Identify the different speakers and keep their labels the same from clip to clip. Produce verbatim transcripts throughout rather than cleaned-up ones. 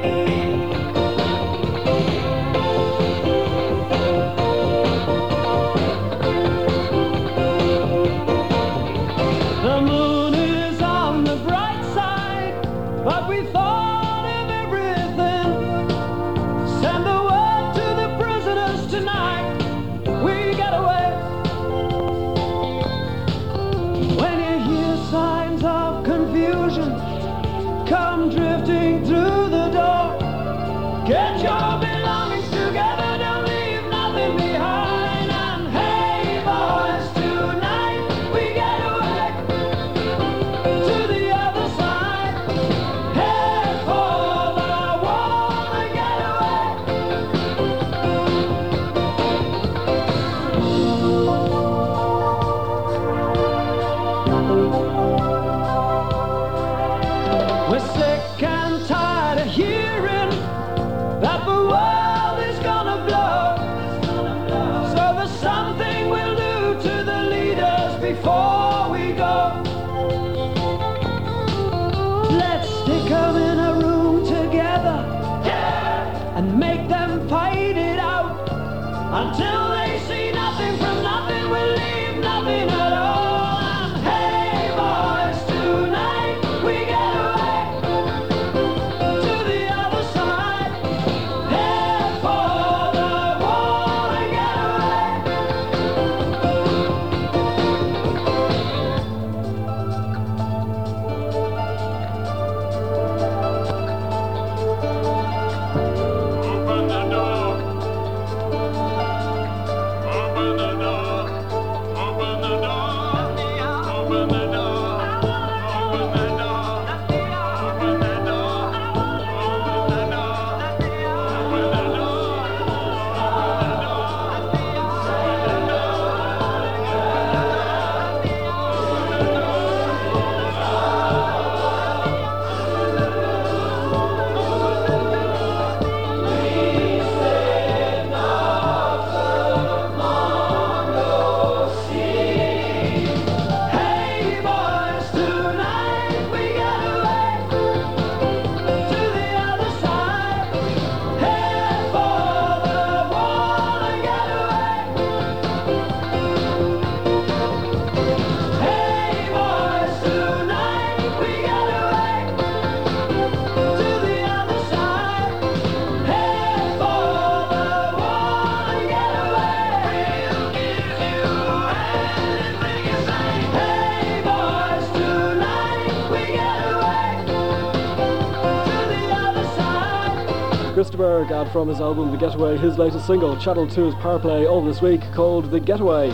Speaker 1: Christopher got from his album The Getaway, his latest single, Channel two's Power Play of this week, called The Getaway.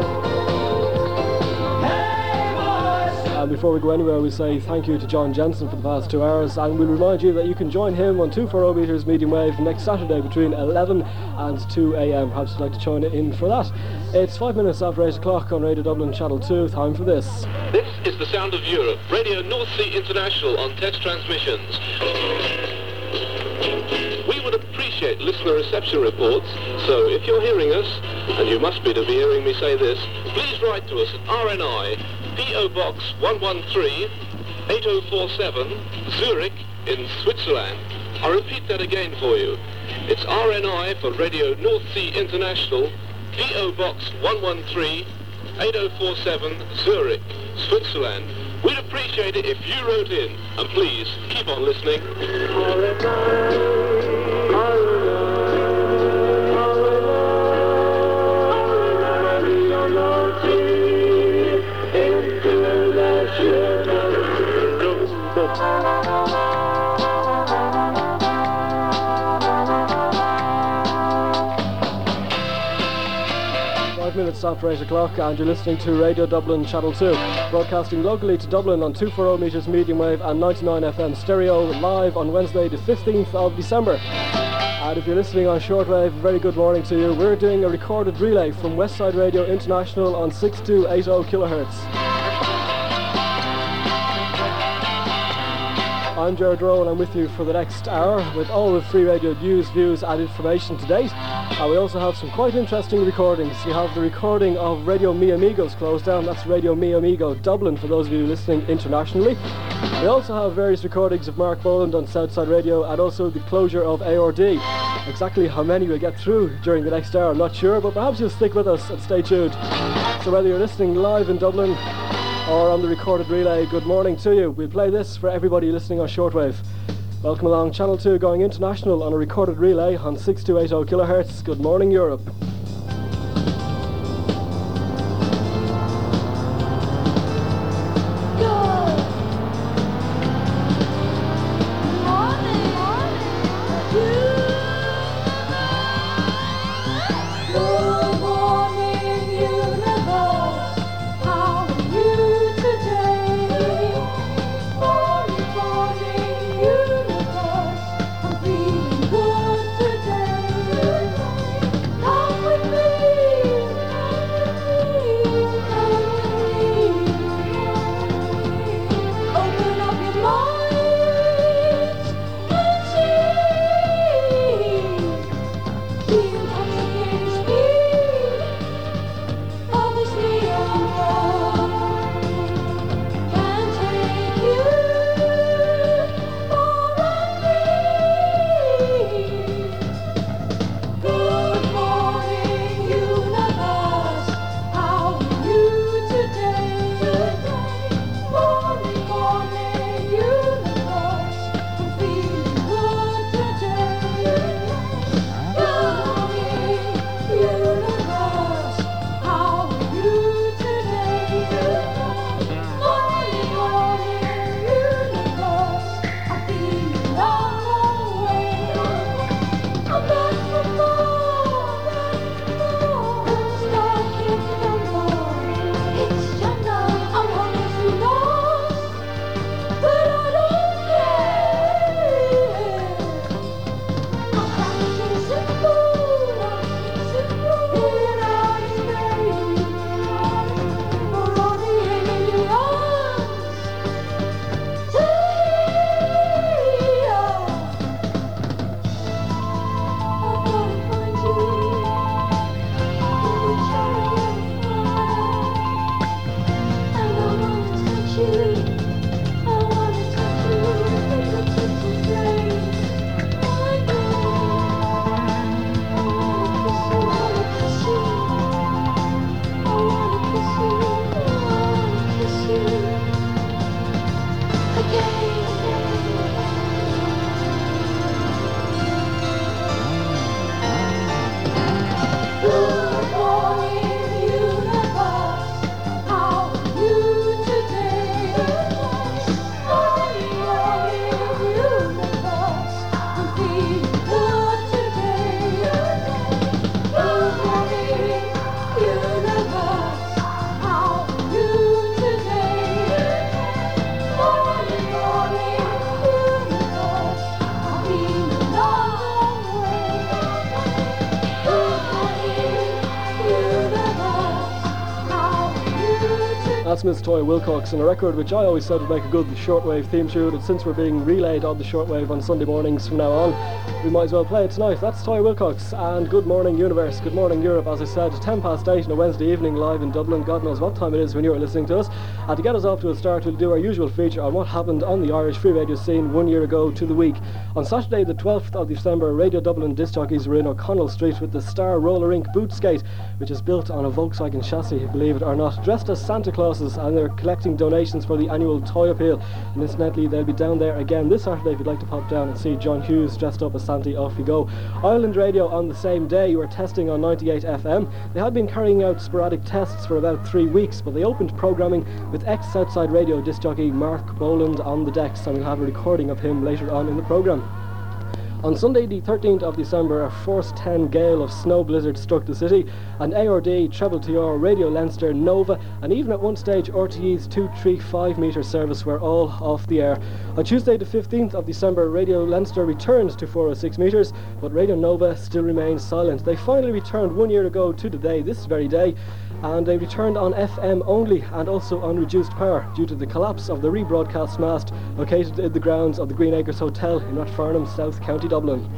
Speaker 1: And before we go anywhere, we say thank you to John Jensen for the past two hours, and we'll remind you that you can join him on two forty meters medium wave next Saturday between eleven and two a.m. Perhaps you'd like to join in for that. It's five minutes after eight o'clock on Radio Dublin Channel two. Time for this.
Speaker 2: This is the sound of Europe. Radio North Sea International on test transmissions. We would appreciate listener reception reports, so if you're hearing us, and you must be to be hearing me say this, please write to us at R N I, P O Box one one three, eight oh four seven, Zurich in Switzerland. I'll repeat that again for you. It's R N I for Radio North Sea International, P O Box one one three, eight oh four seven, Zurich, Switzerland. We'd appreciate it if you wrote in, and please keep on listening.
Speaker 1: Minutes after eight o'clock, and you're listening to Radio Dublin Channel two, broadcasting locally to Dublin on two forty meters medium wave and ninety-nine F M stereo, live on Wednesday the fifteenth of December. And if you're listening on shortwave, a very good morning to you. We're doing a recorded relay from Westside Radio International on six two eight oh kilohertz. I'm Jared Rowe and I'm with you for the next hour with all the Free Radio news, views and information to date. And we also have some quite interesting recordings. We have the recording of Radio Mi Amigos closed down. That's Radio Mi Amigo Dublin for those of you listening internationally. We also have various recordings of Mark Boland on Southside Radio and also the closure of A R D. Exactly how many we get through during the next hour I'm not sure, but perhaps you'll stick with us and stay tuned. So whether you're listening live in Dublin or on the recorded relay, good morning to you. We'll play this for everybody listening on shortwave. Welcome along Channel two going international on a recorded relay on six two eight zero kilohertz. Good morning Europe. That's Miss Toy Wilcox and a record which I always said would make a good shortwave theme tune, and since we're being relayed on the shortwave on Sunday mornings from now on, we might as well play it tonight. That's Toy Wilcox and Good Morning Universe, Good Morning Europe, as I said, ten past eight on a Wednesday evening live in Dublin. God knows what time it is when you're listening to us. And to get us off to a start, we'll do our usual feature on what happened on the Irish free radio scene one year ago to the week. On Saturday the twelfth of December, Radio Dublin disc jockeys were in O'Connell Street with the Star Roller Rink boot skate, which is built on a Volkswagen chassis, believe it or not, dressed as Santa Clauses, and they're collecting donations for the annual Toy Appeal. And incidentally, they'll be down there again this Saturday if you'd like to pop down and see John Hughes dressed up as Santa. Off you go. Ireland Radio on the same day were testing on ninety-eight F M. They had been carrying out sporadic tests for about three weeks, but they opened programming with ex-Southside Radio disc jockey Mark Boland on the decks, and we'll have a recording of him later on in the programme. On Sunday the thirteenth of December, a Force ten gale of snow blizzard struck the city, and A R D, Treble T R, Radio Leinster, Nova, and even at one stage R T E's two three five metre service were all off the air. On Tuesday the fifteenth of December, Radio Leinster returned to four oh six metres, but Radio Nova still remains silent. They finally returned one year ago to the day, this very day, and they returned on F M only and also on reduced power due to the collapse of the rebroadcast mast located in the grounds of the Green Acres Hotel in Rathfarnham, South County Dublin.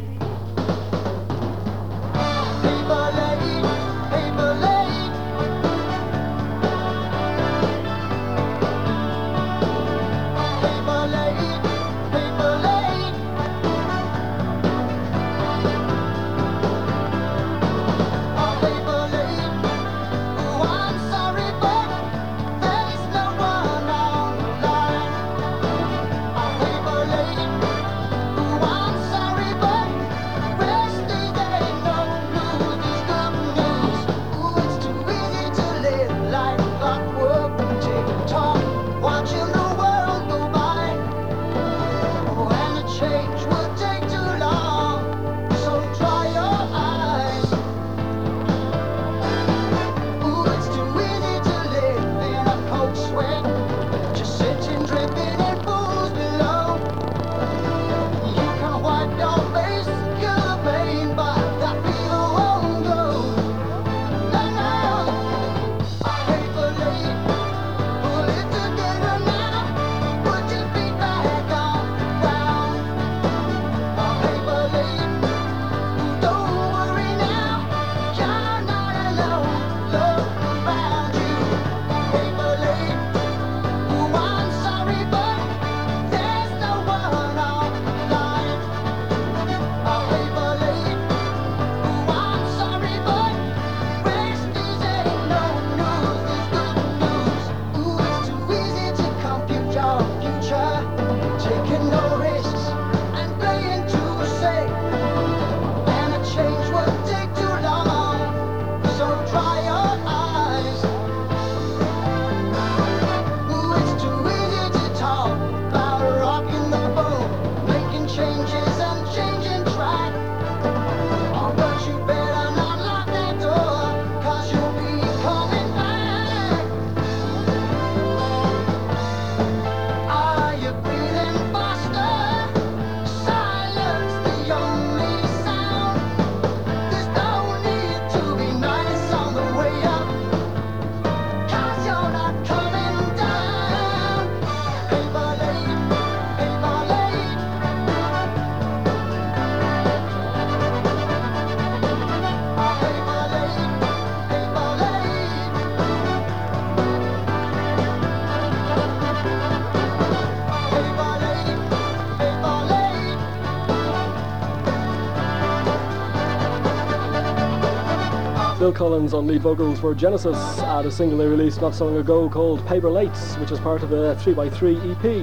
Speaker 1: Phil Collins on lead vocals for Genesis at a single they released not so long ago called Paper Lates, which is part of a three by three E P.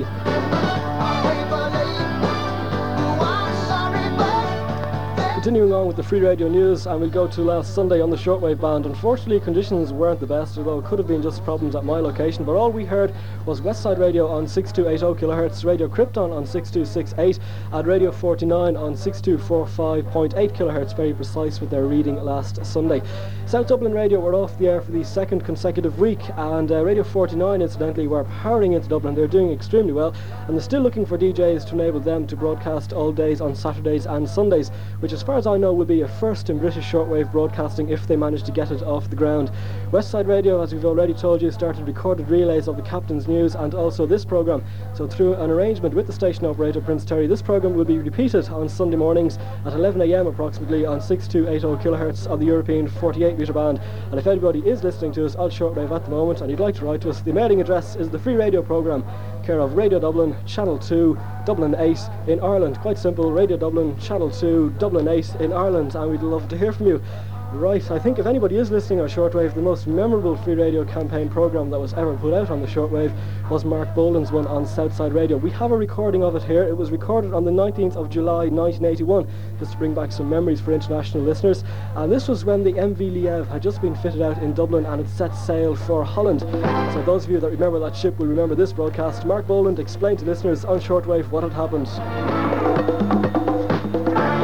Speaker 1: Continuing on with the free radio news, and we'll go to last Sunday on the shortwave band. Unfortunately, conditions weren't the best, although it could have been just problems at my location, but all we heard was Westside Radio on six two eight zero kilohertz, Radio Krypton on six two six eight, and Radio forty-nine on six two four five point eight kilohertz, very precise with their reading last Sunday. South Dublin Radio were off the air for the second consecutive week, and uh, Radio forty-nine, incidentally, were powering into Dublin. They're doing extremely well, and they're still looking for D Js to enable them to broadcast all days on Saturdays and Sundays, which as far as I know will be a first in British shortwave broadcasting if they manage to get it off the ground. Westside Radio, as we've already told you, started recorded relays of the Captain's News and also this programme. So through an arrangement with the station operator Prince Terry, this programme will be repeated on Sunday mornings at eleven a m approximately on six two eight zero kilohertz of the European forty-eight metre band. And if anybody is listening to us on shortwave at the moment and you'd like to write to us, the mailing address is the free radio programme, care of Radio Dublin, Channel two, Dublin eight in Ireland. Quite simple, Radio Dublin, Channel two, Dublin eight in Ireland, and we'd love to hear from you. Right, I think if anybody is listening on shortwave, the most memorable free radio campaign programme that was ever put out on the shortwave was Mark Boland's one on Southside Radio. We have a recording of it here. It was recorded on the nineteenth of July nineteen eighty-one, just to bring back some memories for international listeners, and this was when the M V Liev had just been fitted out in Dublin and it set sail for Holland. So those of you that remember that ship will remember this broadcast. Mark Boland explained to listeners on shortwave what had happened.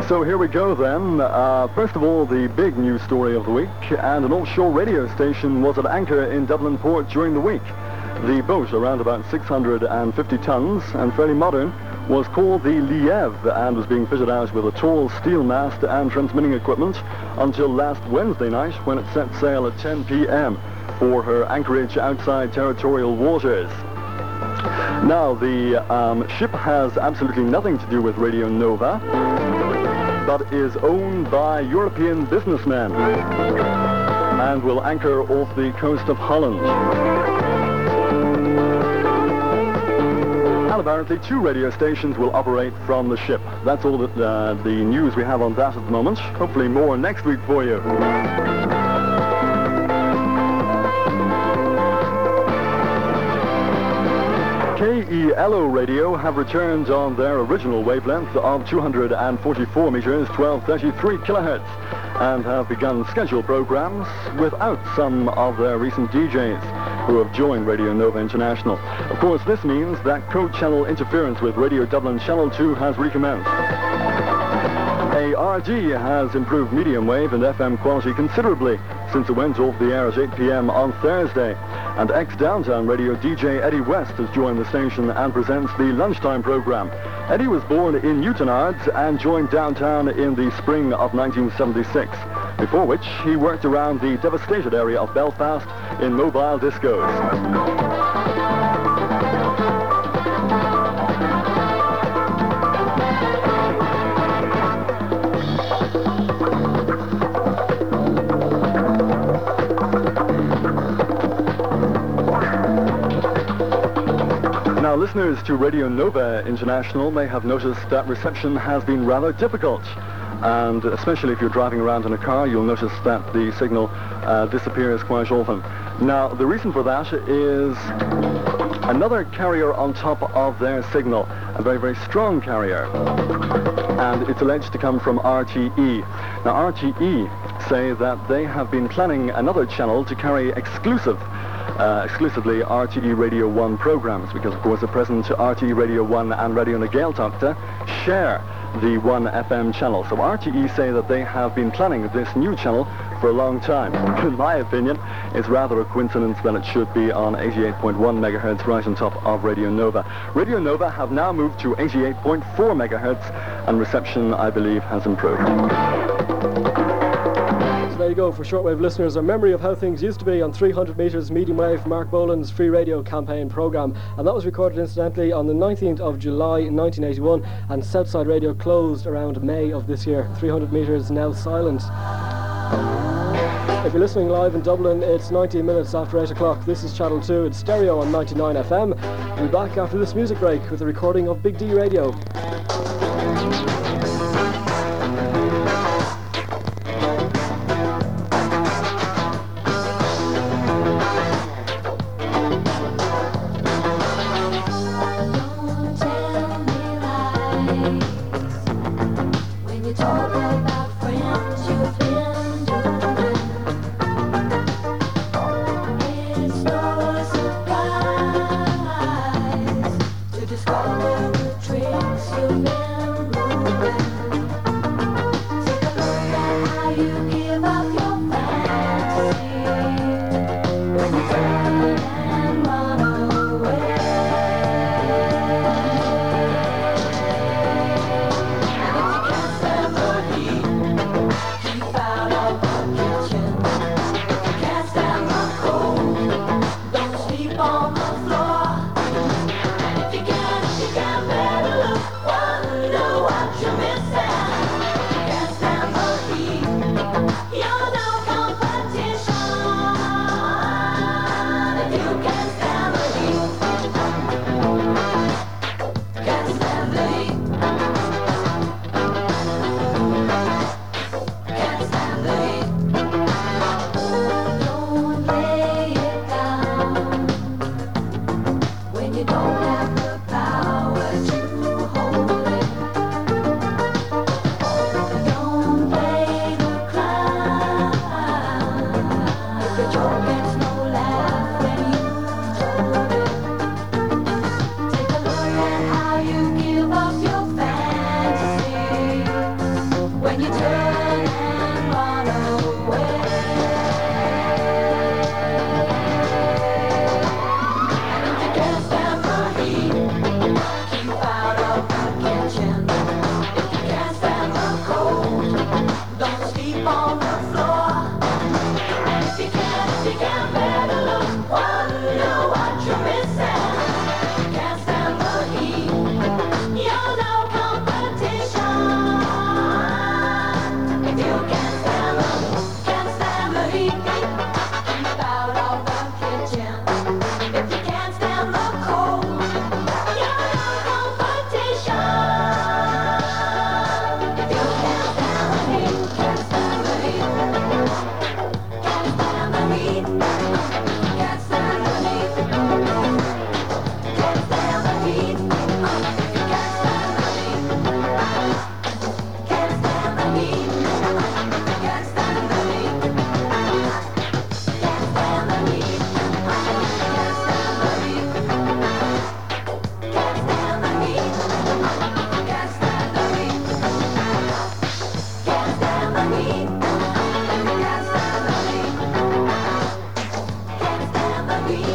Speaker 3: So here we go then. Uh, first of all, the big news story of the week, and an offshore radio station was at anchor in Dublin Port during the week. The boat, around about six hundred fifty tons and fairly modern, was called the Liev and was being fitted out with a tall steel mast and transmitting equipment until last Wednesday night when it set sail at ten p m for her anchorage outside territorial waters. Now, the um, ship has absolutely nothing to do with Radio Nova, but is owned by European businessmen and will anchor off the coast of Holland. And apparently two radio stations will operate from the ship. That's all that, uh, the news we have on that at the moment. Hopefully more next week for you. K E L O Radio have returned on their original wavelength of two hundred forty-four meters, twelve thirty-three kilohertz, and have begun scheduled programs without some of their recent D Js who have joined Radio Nova International. Of course, this means that co-channel interference with Radio Dublin Channel two has recommenced. A R D has improved medium wave and F M quality considerably since it went off the air at eight p m on Thursday. And ex-Downtown Radio D J Eddie West has joined the station and presents the lunchtime program. Eddie was born in Newtonards and joined Downtown in the spring of nineteen seventy-six, before which he worked around the devastated area of Belfast in mobile discos. Now, listeners to Radio Nova International may have noticed that reception has been rather difficult. And especially if you're driving around in a car, you'll notice that the signal uh, disappears quite often. Now, the reason for that is another carrier on top of their signal, a very, very strong carrier. And it's alleged to come from R T E. Now, R T E say that they have been planning another channel to carry exclusive Uh, exclusively R T E Radio one programs, because of course at present R T E Radio one and Radio na Gaeltachta share the one F M channel. So R T E say that they have been planning this new channel for a long time. In my opinion, it's rather a coincidence that it should be on eighty-eight point one megahertz right on top of Radio Nova. Radio Nova have now moved to eighty-eight point four megahertz and reception, I believe, has improved.
Speaker 1: There you go for shortwave listeners, a memory of how things used to be on three hundred meters medium wave, Mark Boland's free radio campaign programme, and that was recorded incidentally on the nineteenth of July nineteen eighty-one, and Southside Radio closed around May of this year. three hundred meters now silent. If you're listening live in Dublin, it's nineteen minutes after eight o'clock. This is Channel two, it's stereo on ninety-nine F M. We'll be back after this music break with a recording of Big D Radio.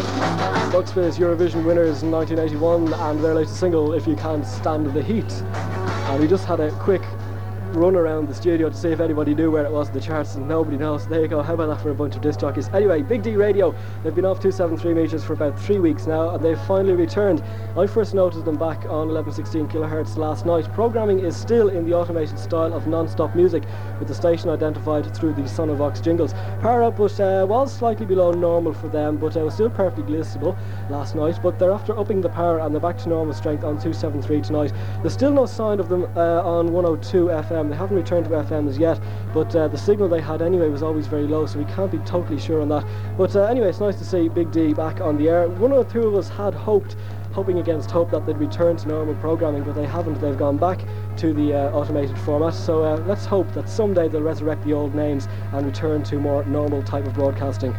Speaker 1: Buckspace Eurovision winners in nineteen eighty-one, and their latest single, If You Can't Stand the Heat. And we just had a quick run around the studio to see if anybody knew where it was in the charts, and nobody knows. There you go. How about that for a bunch of disc jockeys? Anyway, Big D Radio, they've been off two seventy-three metres for about three weeks now, and they've finally returned. I first noticed them back on eleven sixteen kilohertz last night. Programming is still in the automated style of non-stop music, with the station identified through the Sonovox jingles. Power output uh, was slightly below normal for them, but it uh, was still perfectly listenable last night. But they're after upping the power, and they're back to normal strength on two seventy-three tonight. There's still no sign of them uh, on one oh two F M. They haven't returned to F M as yet, but uh, the signal they had anyway was always very low, so we can't be totally sure on that. But uh, anyway, it's nice to see Big D back on the air. One or two of us had hoped, hoping against hope, that they'd return to normal programming, but they haven't. They've gone back to the uh, automated format, so uh, let's hope that someday they'll resurrect the old names and return to more normal type of broadcasting.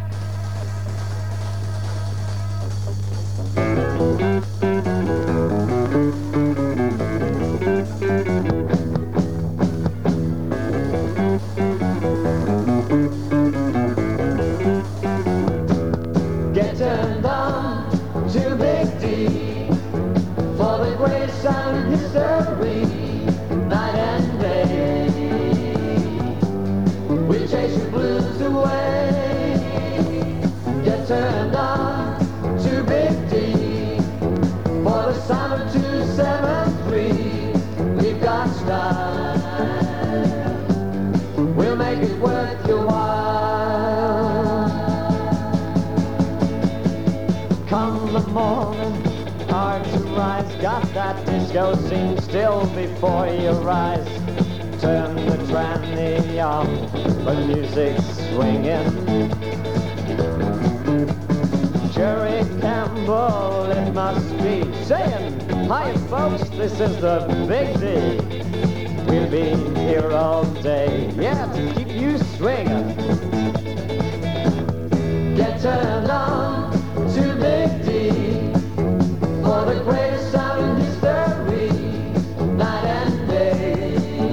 Speaker 4: Disco scene still before your eyes. Turn the tranny on, the music's swinging. Jerry Campbell, it must be, saying, hi folks, this is the Big D. We'll be here all day, yeah, to keep you swinging. Get turned on to Big D for the greatest sound in history, night and day.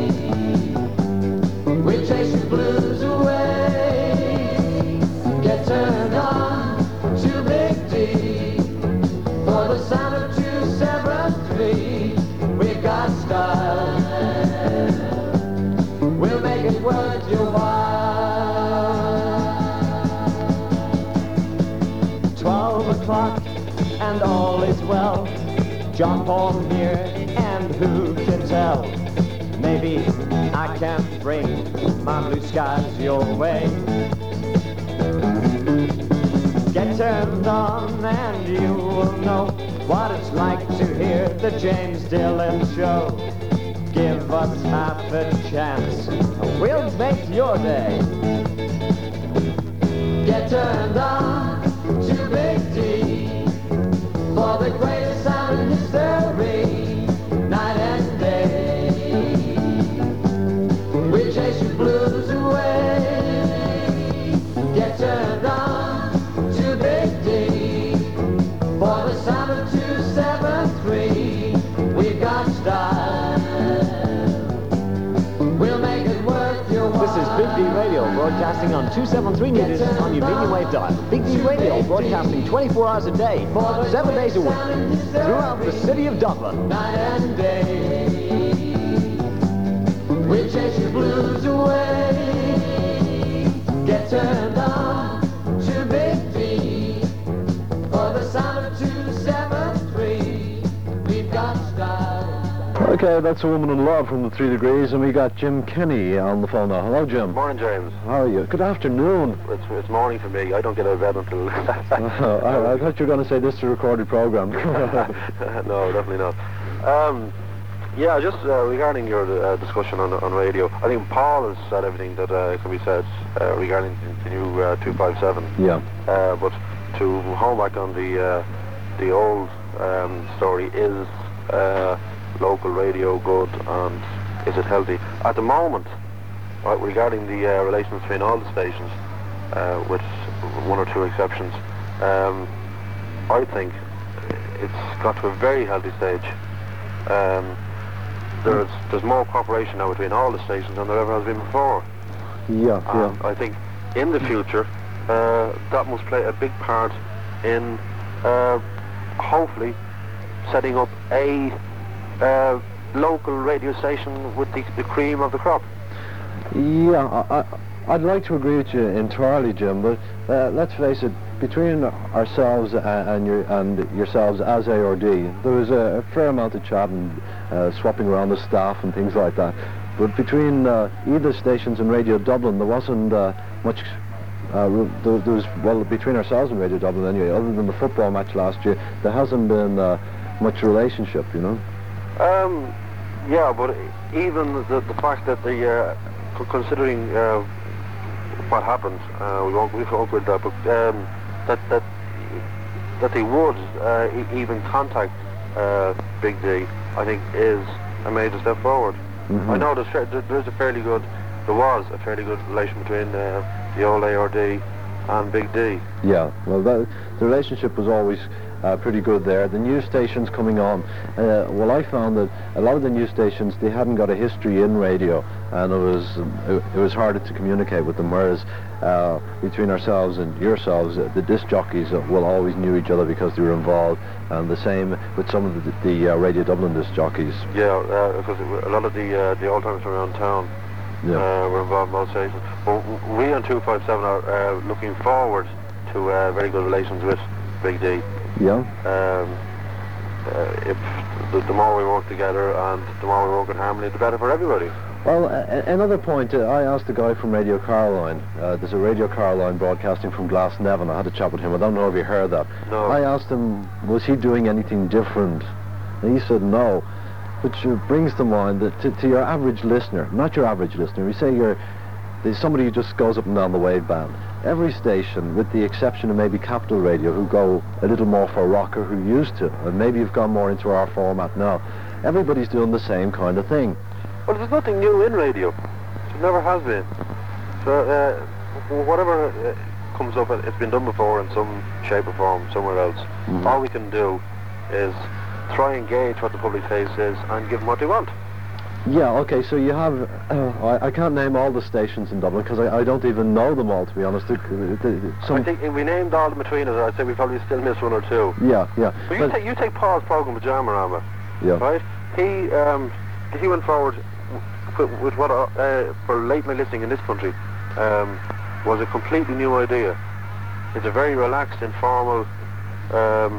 Speaker 4: We chase the blues away. Get turned on to Big D for the sound of two seventy-three. We've got style. We'll make it worth your while. Twelve o'clock and all is well. John Paul here, and who can tell? Maybe I can bring my blue skies your way. Get turned on and you will know what it's like to hear the James Dillon Show. Give us half a chance, and we'll make your day. Get turned on to Big D for the greatest sound in history, night and day. We chase your blues away. Get turned on to Big D for the sound of two seventy-three. We've got style. We'll make it worth your while.
Speaker 5: This is Big D Radio, broadcasting on two seventy-three meters on your medium wave dial. Big D Radio, broadcasting twenty-four hours a day, seven days a week, throughout the city of Dublin.
Speaker 4: Night and day, we chase your blues away. Get turned on to Big D for the sound of two seventy-three. We've got style.
Speaker 6: Okay, that's A Woman in Love from the Three Degrees, and we got Jim Kenny on the phone now. Hello, Jim.
Speaker 7: Morning, James.
Speaker 6: How are you? Good afternoon.
Speaker 7: It's, it's morning for me. I don't get out of bed until...
Speaker 6: oh, I, I thought you were going to say this is a recorded program.
Speaker 7: No, definitely not. Um, yeah, just uh, regarding your uh, discussion on on radio, I think Paul has said everything that uh, can be said uh, regarding the new uh, two fifty-seven.
Speaker 6: Yeah.
Speaker 7: Uh, but to home back on the uh, the old um, story, is uh, local radio good and is it healthy? At the moment, right, regarding the uh, relations between all the stations, uh, with one or two exceptions, um, I think it's got to a very healthy stage. Um, there's there's more cooperation now between all the stations than there ever has been before.
Speaker 6: Yeah,
Speaker 7: And
Speaker 6: yeah.
Speaker 7: I think in the future uh, that must play a big part in uh, hopefully setting up a uh, local radio station with the, the cream of the crop.
Speaker 6: Yeah, I, I, I'd like to agree with you entirely, Jim, but uh, let's face it, between ourselves and, and, your, and yourselves as A R D, there was a, a fair amount of chat and uh, swapping around the staff and things like that. But between uh, either stations and Radio Dublin, there wasn't uh, much. Uh, there, there was, well, between ourselves and Radio Dublin anyway, other than the football match last year, there hasn't been uh, much relationship, you know. Um,
Speaker 7: yeah, but even the, the fact that the uh, considering uh, what happened, uh, we won't we won't go into that, but um, that that that they would uh, e even contact uh, Big D, I think, is a major step forward. Mm-hmm. I know there's there's a fairly good, there was a fairly good relation between uh, the old A R D and Big D.
Speaker 6: Yeah, well, that, the relationship was always uh, pretty good there. The news stations coming on, uh, well, I found that a lot of the news stations, they hadn't got a history in radio, and it was it, it was harder to communicate with them, whereas uh, between ourselves and yourselves, uh, the disc jockeys uh, will always knew each other because they were involved, and the same with some of the, the uh, Radio Dublin disc jockeys.
Speaker 7: Yeah, uh, because a lot of the uh, the old timers around town yeah. uh, were involved in both stations. But we on two five seven are uh, looking forward to uh, very good relations with Big D.
Speaker 6: Yeah.
Speaker 7: Um, uh, if the, the more we work together and the more we work in harmony, the better for everybody.
Speaker 6: Well, uh, another point, uh, I asked the guy from Radio Caroline, uh, there's a Radio Caroline broadcasting from Glasnevin, I had a chat with him, I don't know if you heard that.
Speaker 7: No.
Speaker 6: I asked him, was he doing anything different? And he said no, which uh, brings to mind that to, to your average listener, not your average listener, we say you're there's somebody who just goes up and down the wave band. Every station, with the exception of maybe Capital Radio, who go a little more for rocker, who used to, and maybe you've gone more into our format now, everybody's doing the same kind of thing.
Speaker 7: Well, there's nothing new in radio. It never has been. So uh, whatever uh, comes up, it's been done before in some shape or form somewhere else. Mm-hmm. All we can do is try and gauge what the public taste is and give them what they want.
Speaker 6: Yeah, okay, so you have, uh, I, I can't name all the stations in Dublin because I, I don't even know them all, to be honest.
Speaker 7: Some I think if we named all them between us, I'd say we probably still miss one or two.
Speaker 6: Yeah, yeah.
Speaker 7: But you, but, take, you take Paul's programme, Pajamarama,
Speaker 6: yeah.
Speaker 7: right? He um, he went forward with, with what, uh, for late night listening in this country, um, was a completely new idea. It's a very relaxed, informal um,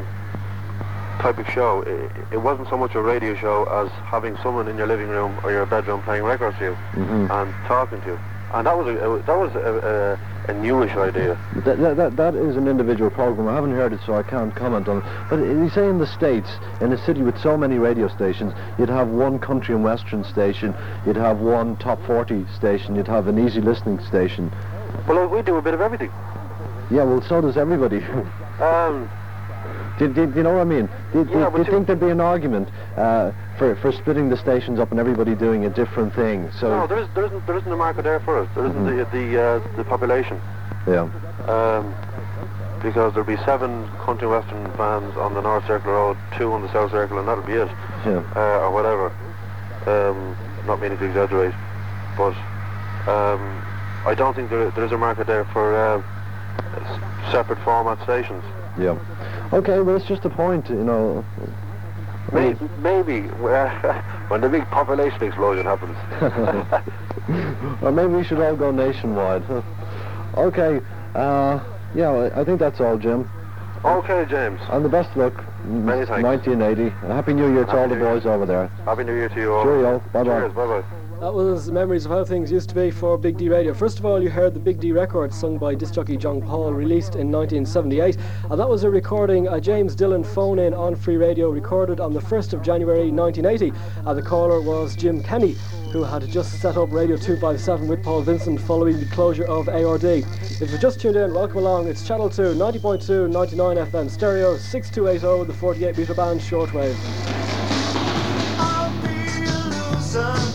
Speaker 7: type of show. It, it wasn't so much a radio show as having someone in your living room or your bedroom playing records to you mm-hmm. and talking to you, and that was a, a that was a, a, a newish idea.
Speaker 6: That, that that is an individual program. I haven't heard it, so I can't comment on it. But you say in the States, in a city with so many radio stations, you'd have one country and western station, you'd have one top forty station, you'd have an easy listening station.
Speaker 7: Well, we do a bit of everything.
Speaker 6: Yeah, well, so does everybody.
Speaker 7: um.
Speaker 6: Do, do, do you know what I mean? Do, do,
Speaker 7: yeah,
Speaker 6: do you think there'd be an argument uh, for, for splitting the stations up and everybody doing a different thing? So
Speaker 7: no, there, is, there, isn't, there isn't a market there for us. There isn't mm-hmm. the the, uh, the population.
Speaker 6: Yeah.
Speaker 7: Um, because there'll be seven country western bands on the North Circle Road, two on the South Circle, and that'll be it.
Speaker 6: Yeah.
Speaker 7: Uh, or whatever. Um, not meaning to exaggerate, but um, I don't think there, there is a market there for uh, separate format stations.
Speaker 6: Yeah. Okay, well, it's just a point, you know.
Speaker 7: Maybe, maybe uh, when the big population explosion happens.
Speaker 6: Or maybe we should all go nationwide. Okay, uh, yeah, I think that's all, Jim.
Speaker 7: Okay, James.
Speaker 6: And the best luck.
Speaker 7: Many thanks.
Speaker 6: nineteen eighty. And Happy New Year to
Speaker 7: Happy
Speaker 6: all the
Speaker 7: New Year.
Speaker 6: boys over there.
Speaker 7: Happy New Year to you all.
Speaker 6: Cheerio. Bye-bye.
Speaker 7: Cheers, bye-bye.
Speaker 1: That was memories of how things used to be for Big D Radio. First of all, you heard the Big D record sung by disc jockey John Paul, released in nineteen seventy-eight, and that was a recording, a James Dillon phone-in on Free Radio, recorded on the first of January nineteen eighty, and the caller was Jim Kenny, who had just set up Radio two fifty-seven with Paul Vincent following the closure of A R D. If you've just tuned in, welcome along. It's Channel two, ninety point two, ninety-nine F M stereo, six two eight zero, the forty-eight metre band shortwave.
Speaker 8: I'll be a loser.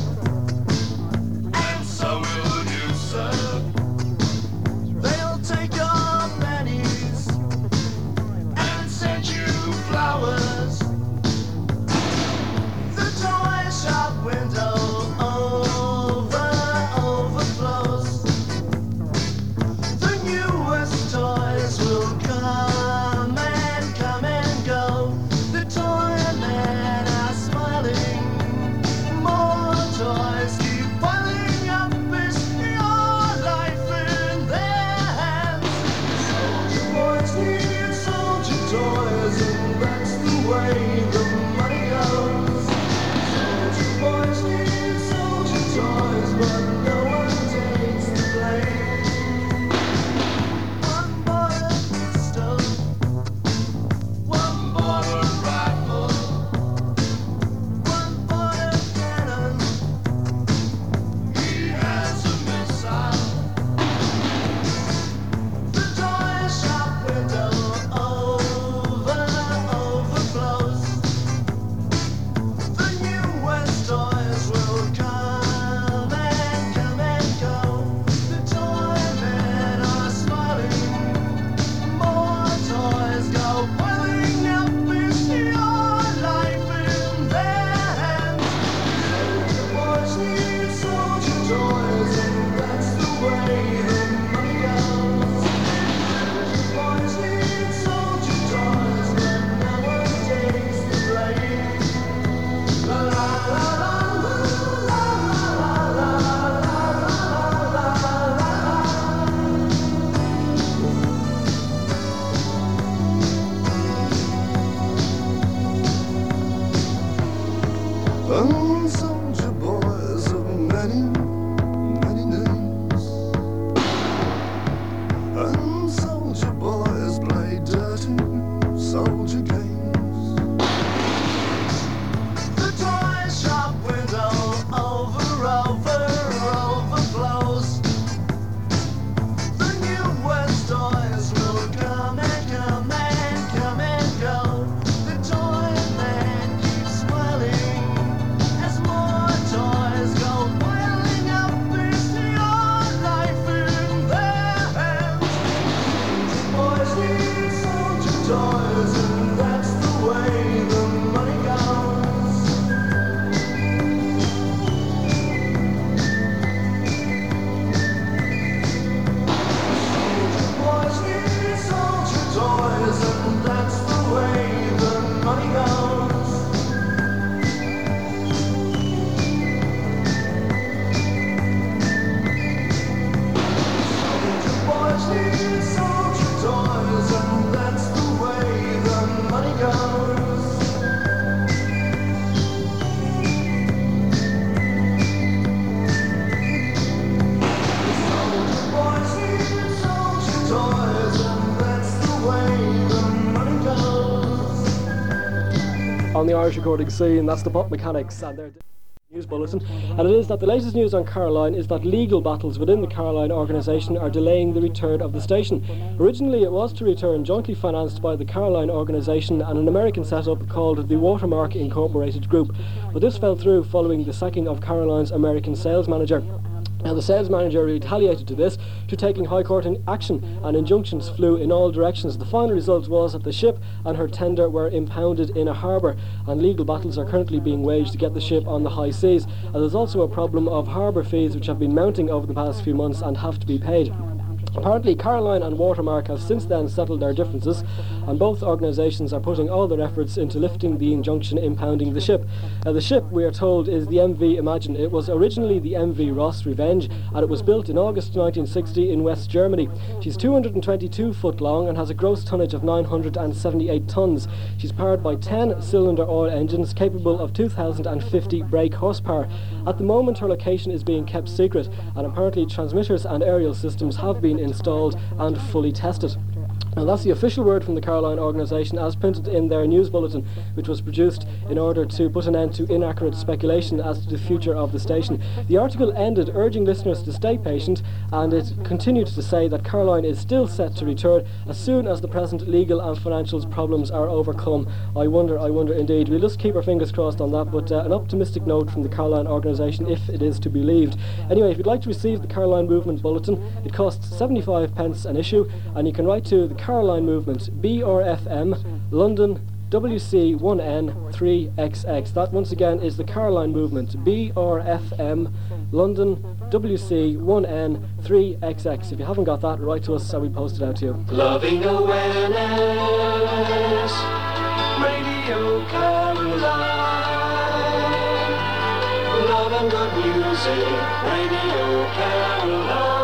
Speaker 9: Toys will come
Speaker 8: way the money goes. Soldier boys need soldier toys, but no one takes the blame. One bought a pistol, one bought a rifle, one bought a cannon, he has a missile. The toy shop window over overflows. The new West toys will come and come and go. The toy men are smiling. More toys go boiling up with your life in their hands. Soldier boys need soldier toys, and that's the way the money goes. Soldier boys need soldier toys, but no one takes the blame. La la la la la la la la la la Um, soldier boys of many, many names. And soldier boys play dirty soldier games. The toy shop window over, over, overflows. The new West toys will come and come and come and go. The toy man keeps smiling as more toys go boiling up into your life in their hands. Boys need soldier toys, and that's the way the money goes. Soldier boys need soldier toys, and that's the way the money goes. Soldier boys need soldier toys, and that's the way the money goes. Soldier boys need soldier toys, and that's the way the money goes.
Speaker 1: On the Irish recording scene, that's the Pop Mechanics and their news bulletin. And it is that the latest news on Caroline is that legal battles within the Caroline organisation are delaying the return of the station. Originally it was to return jointly financed by the Caroline organisation and an American setup called the Watermark Incorporated Group. But this fell through following the sacking of Caroline's American sales manager. Now, the sales manager retaliated to this to taking High Court in action, and injunctions flew in all directions. The final result was that the ship and her tender were impounded in a harbour, and legal battles are currently being waged to get the ship on the high seas. And there's also a problem of harbour fees which have been mounting over the past few months and have to be paid. Apparently, Caroline and Watermark have since then settled their differences, and both organisations are putting all their efforts into lifting the injunction impounding the ship. Uh, the ship, we are told, is the M V Imagine. It was originally the M V Ross Revenge, and it was built in August nineteen sixty in West Germany. She's two hundred twenty-two foot long and has a gross tonnage of nine hundred seventy-eight tonnes. She's powered by ten cylinder oil engines capable of two thousand fifty brake horsepower. At the moment, her location is being kept secret, and apparently transmitters and aerial systems have been installed and fully tested. Now, that's the official word from the Caroline organisation as printed in their news bulletin, which was produced in order to put an end to inaccurate speculation as to the future of the station. The article ended urging listeners to stay patient, and it continued to say that Caroline is still set to return as soon as the present legal and financial problems are overcome. I wonder, I wonder indeed. We'll just keep our fingers crossed on that, but uh, an optimistic note from the Caroline organisation, if it is to be believed. Anyway, if you'd like to receive the Caroline Movement Bulletin, it costs seventy-five pence an issue, and you can write to the Caroline Movement, B R F M, London, W C one N three X X. That once again is the Caroline Movement, B R F M, London, W C one N three X X. If you haven't got that, write to us and we post it out to you.
Speaker 8: Loving awareness, Radio Caroline. Love and good music, Radio Caroline.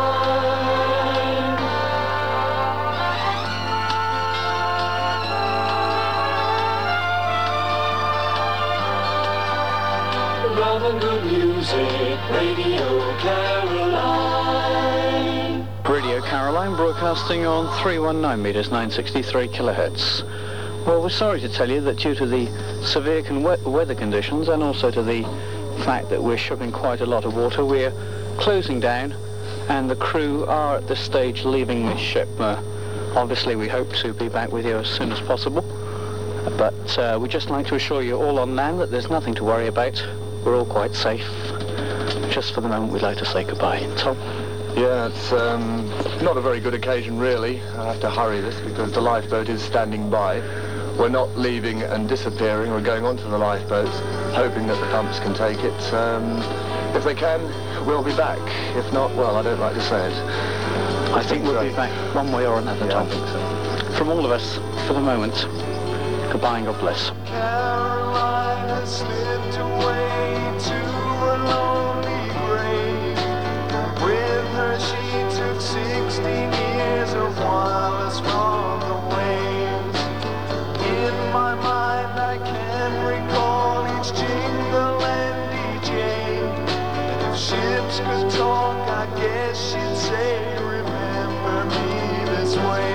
Speaker 8: Love and good music, Radio Caroline.
Speaker 9: Radio Caroline broadcasting on three nineteen meters, nine sixty-three kilohertz. Well, we're sorry to tell you that due to the severe con- weather conditions and also to the fact that we're shipping quite a lot of water, we're closing down and the crew are at this stage leaving the ship. Uh, obviously we hope to be back with you as soon as possible, but uh, we'd just like to assure you all on land that there's nothing to worry about. We're all quite safe. Just for the moment we'd like to say goodbye. Tom?
Speaker 10: Yeah, it's um, not a very good occasion really. I have to hurry this because the lifeboat is standing by. We're not leaving and disappearing. We're going onto the lifeboats, hoping that the pumps can take it. Um, if they can, we'll be back. If not, well, I don't like to say it.
Speaker 9: I think we'll be back one way or another,
Speaker 10: yeah,
Speaker 9: Tom.
Speaker 10: I think so.
Speaker 9: From all of us, for the moment, goodbye and God bless.
Speaker 8: Caroline has slipped away to a lonely grave. With her she took sixteen years of wireless from the waves. In my mind I can recall each jingle and D J. And if ships could talk, I guess she'd say, remember me this way.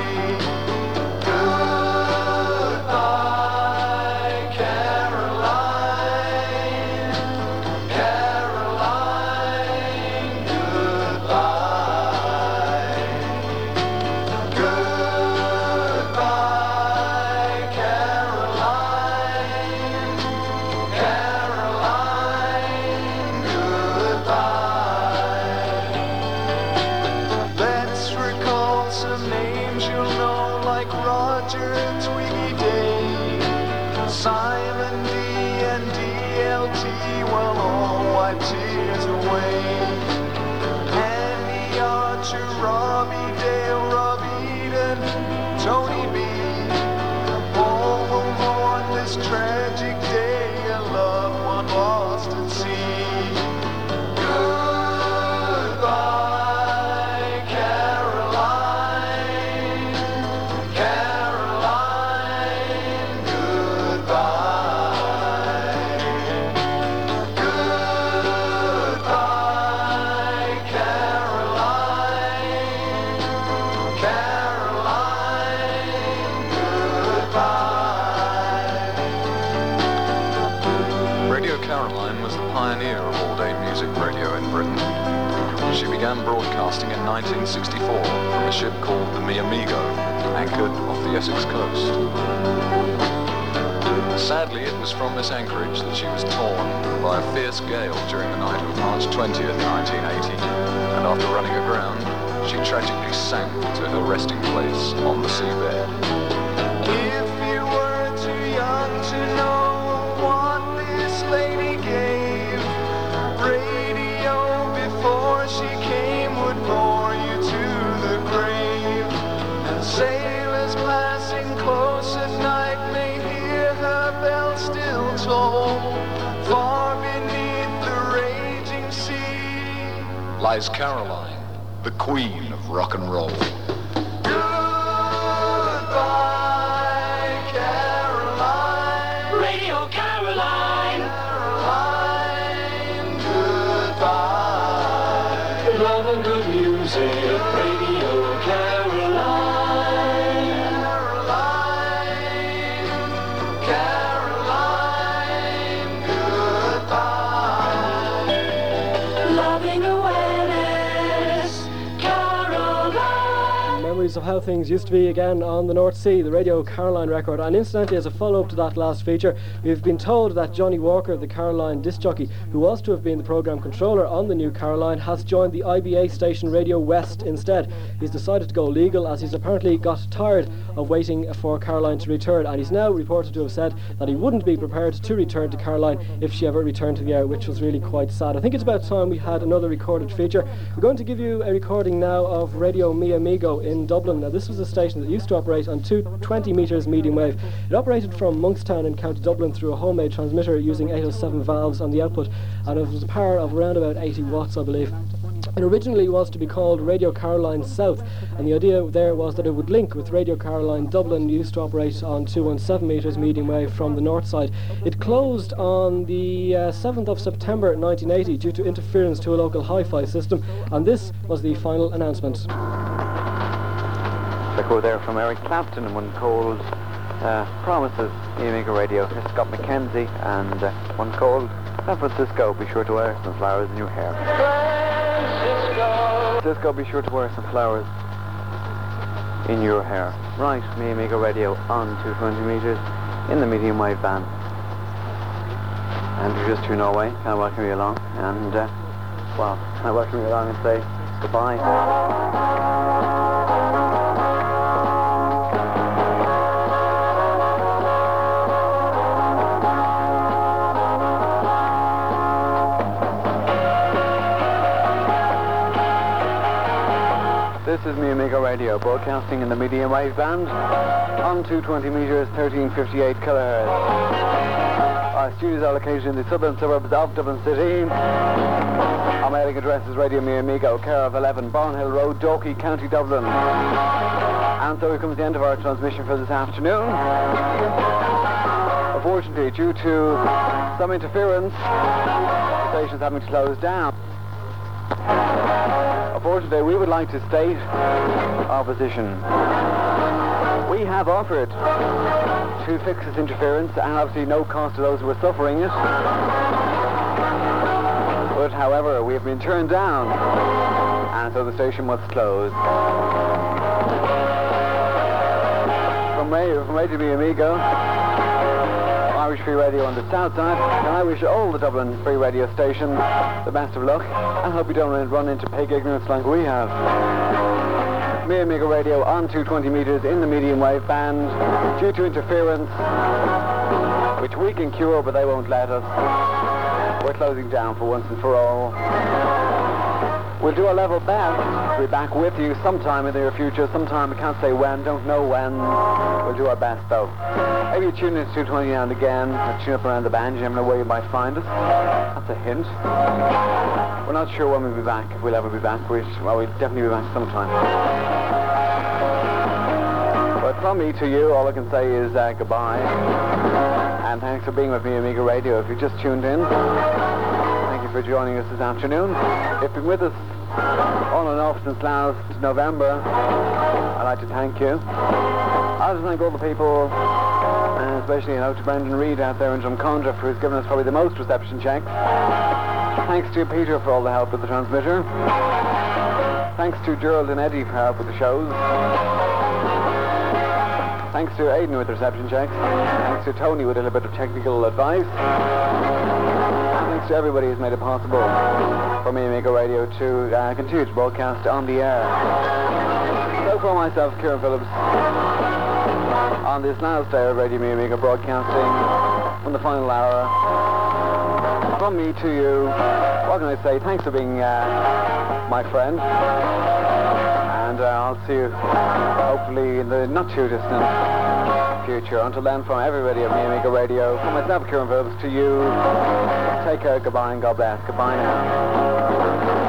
Speaker 8: Goodbye, Caroline. Caroline, goodbye. Goodbye, Caroline. Caroline, goodbye. Let's recall some names you'll know, like Roger and Twiggy Day, Simon D and D L T, well, all wipe tears away. Andy Archer, Robbie Dale, Rob Eden, Tony B. All will mourn this tragic day, a loved one lost at sea. Goodbye, Caroline. Caroline, goodbye. Goodbye, Caroline. Caroline, goodbye.
Speaker 11: Radio Caroline was the pioneer of all-day music radio in Britain. She began broadcasting in nineteen sixty-four from a ship called the Mi Amigo, anchored off the Essex coast. Sadly, it was from this anchorage that she was torn by a fierce gale during the night of March twentieth, nineteen eighty, and after running aground, she tragically sank to her resting place on the seabed.
Speaker 8: If you were too young to know what this lady gave, radio before she came would bore you to the grave. And sailors passing close at night may hear her bell still toll, far beneath the raging sea
Speaker 11: Lies Caroline, the queen of rock and roll.
Speaker 8: Goodbye, Caroline.
Speaker 12: Radio Caroline.
Speaker 8: Caroline, goodbye.
Speaker 12: Love and good music, Radio Caroline.
Speaker 8: Caroline, Caroline, goodbye.
Speaker 12: Loving awareness, Caroline.
Speaker 1: Memories of how things used to be again on the North Sea, the Radio Caroline record. And incidentally, as a follow-up to that last feature, we've been told that Johnny Walker, the Caroline disc jockey, who was to have been the programme controller on the new Caroline, has joined the I B A station Radio West instead. He's decided to go legal, as he's apparently got tired of waiting for Caroline to return, and he's now reported to have said that he wouldn't be prepared to return to Caroline if she ever returned to the air, which was really quite sad. I think it's about time we had another recorded feature. We're going to give you a recording now of Radio Mi Amigo in Dublin. Now, this was a station that used to operate on two twenty metres medium wave. It operated from Monkstown in County Dublin through a homemade transmitter using eight oh seven valves on the output, and it was a power of around about eighty watts, I believe. It originally was to be called Radio Caroline South, and the idea there was that it would link with Radio Caroline Dublin, used to operate on two seventeen metres medium wave from the north side. It closed on the uh, seventh of September nineteen eighty due to interference to a local hi-fi system, and this was the final announcement.
Speaker 13: Echo there from Eric Clapton, and one called uh, Promises, Omega Radio. Here's Scott McKenzie, and uh, one called San Francisco, be sure to wear some flowers in your hair. Francisco! Francisco, be sure to wear some flowers in your hair. Right, me Omega Radio on two twenty metres in the medium wave band. And you're just to Norway, can I welcome you along? And, uh, well, can I welcome you along and say goodbye? This is me Omega Radio, broadcasting in the medium wave band on two twenty metres, thirteen fifty-eight kilohertz. Our studios are located in the southern suburbs of Dublin City. Our mailing address is Radio Me Amigo, care of eleven Barnhill Road, Dalkey, County Dublin. And so here comes the end of our transmission for this afternoon. Unfortunately, due to some interference, the station's having to close down. Unfortunately, we would like to state our position. We have offered to fix this interference, and obviously no cost to those who are suffering it. But however, we have been turned down, and so the station must close. From Radio, from Radio Me Amigo, Irish Free Radio on the south side, and I wish all the Dublin Free Radio stations the best of luck, and hope you don't run into pig ignorance like we have. Me Amigo Radio on two twenty metres in the medium wave band, due to interference, which we can cure, but they won't let us. We're closing down for once and for all. We'll do our level best. We'll be back with you sometime in the near future, sometime, we can't say when, don't know when. We'll do our best though. Maybe you tune in to two twenty now and again, or tune up around the band, you never know where you might find us. That's a hint. We're not sure when we'll be back, if we'll ever be back. We'll, well, we'll definitely be back sometime. But from me to you, all I can say is uh, goodbye. And thanks for being with me, Amiga Radio. If you just tuned in, thank you for joining us this afternoon. If you've been with us on and off since last November, I'd like to thank you. I'd like to thank all the people, and especially, you know, to Brendan Reid out there in Drumcondra, who's given us probably the most reception checks. Thanks to Peter for all the help with the transmitter. Thanks to Gerald and Eddie for help with the shows. Thanks to Aidan with the reception checks. Thanks to Tony with a little bit of technical advice. And thanks to everybody who's made it possible for me, Amigo Radio, to uh, continue to broadcast on the air. So for myself, Kieran Phillips, on this last day of Radio Me Amigo broadcasting, on the final hour, from me to you, what can I say? Thanks for being uh, my friend. And uh, I'll see you hopefully in the not too distant future. Until then, from everybody at Me Amigo Radio, from myself, Kieran Phillips, to you, take care, goodbye, and God bless. Goodbye now.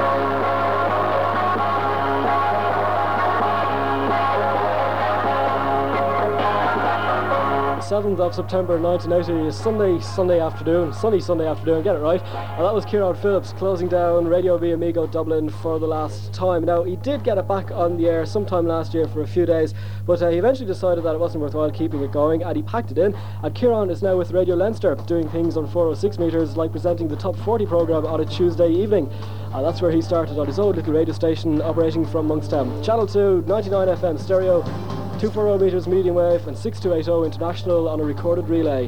Speaker 1: seventh of September nineteen eighty is Sunday, Sunday afternoon, sunny Sunday afternoon, get it right. And that was Kieran Phillips closing down Radio Me Amigo Dublin for the last time. Now, he did get it back on the air sometime last year for a few days, but uh, he eventually decided that it wasn't worthwhile keeping it going, and he packed it in. And Kieran is now with Radio Leinster, doing things on four oh six metres, like presenting the Top forty programme on a Tuesday evening. And that's where he started on his own little radio station operating from Monkstown. Channel two, ninety-nine F M stereo, two forty metres medium wave, and six two eight oh international on a recorded relay.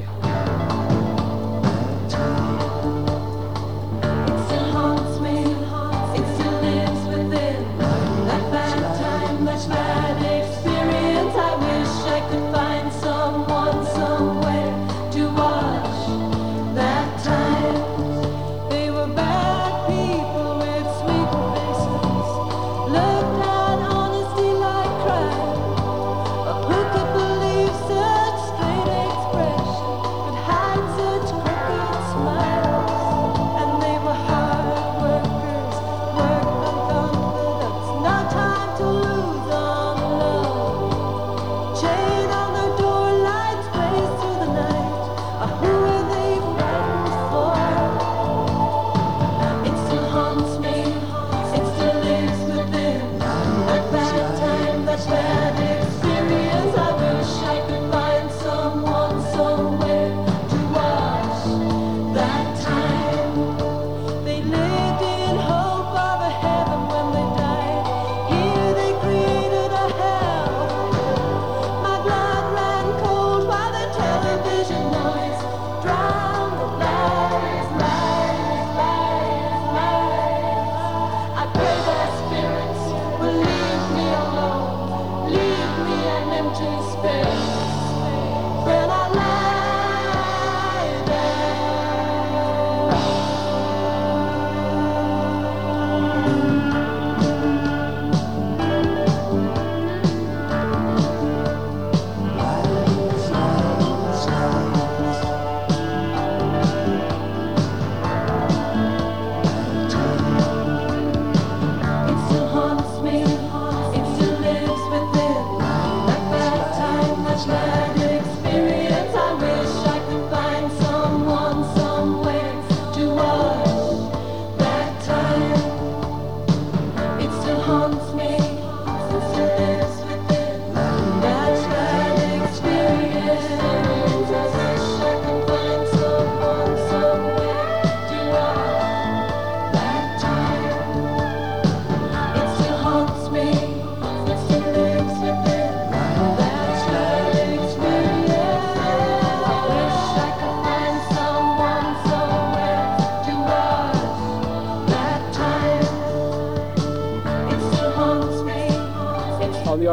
Speaker 12: Who could believe such straight expression could have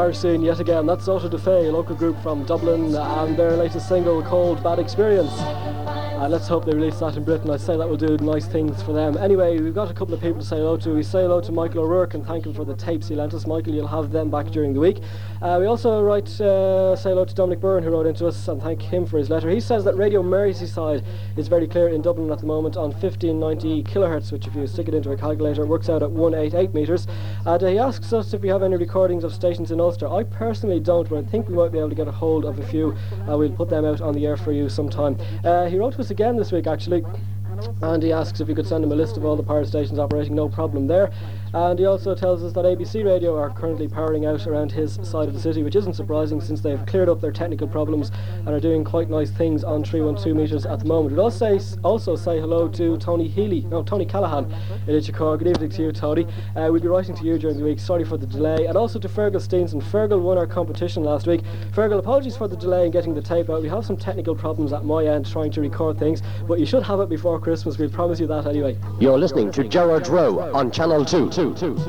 Speaker 1: Irish scene yet again. That's Auto da Fe, a local group from Dublin, and their latest single called Bad Experience. Uh, let's hope they release that in Britain. I'd say that will do nice things for them. Anyway, we've got a couple of people to say hello to. We say hello to Michael O'Rourke and thank him for the tapes he lent us. Michael, you'll have them back during the week. Uh, we also write, uh, say hello to Dominic Byrne, who wrote into us, and thank him for his letter. He says that Radio Merseyside is very clear in Dublin at the moment on fifteen ninety kilohertz, which if you stick it into a calculator works out at one hundred eighty-eight metres. And uh, he asks us if we have any recordings of stations in Ulster. I personally don't, but I think we might be able to get a hold of a few. Uh, we'll put them out on the air for you sometime. Uh, he wrote to us again this week, actually. And he asks if we could send him a list of all the power stations operating, no problem there. And he also tells us that A B C Radio are currently powering out around his side of the city, which isn't surprising since they've cleared up their technical problems and are doing quite nice things on three one two metres at the moment. We'd also say, also say hello to Tony Healy, no, Tony Callahan in Inchicore. Good evening to you, Tony. Uh, we'll be writing to you during the week, sorry for the delay. And also to Fergal Steenson. Fergal won our competition last week. Fergal, apologies for the delay in getting the tape out. We have some technical problems at my end trying to record things, but you should have it before Christmas, we'll promise you that anyway.
Speaker 14: You're listening to Gerard Rowe on Channel two. two.